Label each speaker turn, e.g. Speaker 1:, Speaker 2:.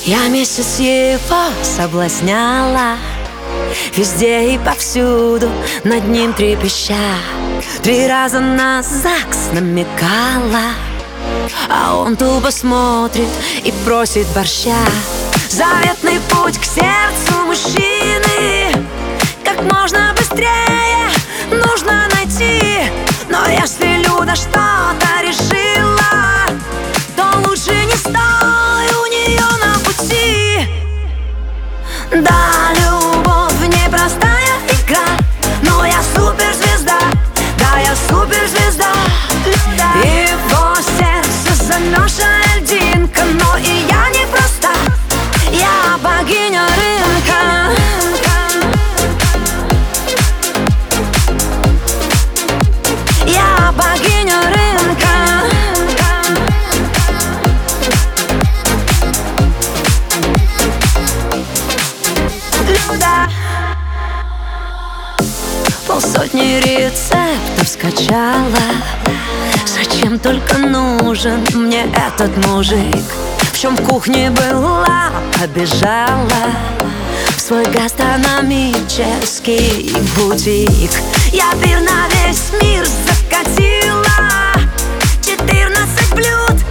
Speaker 1: Я месяц его соблазняла, везде и повсюду над ним трепеща. 3 раза на ЗАГС намекала, а он тупо смотрит и просит борща. Заветный путь к сердцу мужчины как можно быстрее нужно найти. Но если Люда что-то решила, то лучше не стой у нее на пути. Да, любовь непростая игра, но я суперзвезда, да, я суперзвезда. Его сердце замерзшая льдинка, но и я не проста, я богиня рынка. Я богиня рынка. Люда. 500 рецептов скачала. Зачем только нужен мне этот мужик? В чем в кухне была, побежала в свой гастрономический бутик. Я пир на весь мир закатила, 14 блюд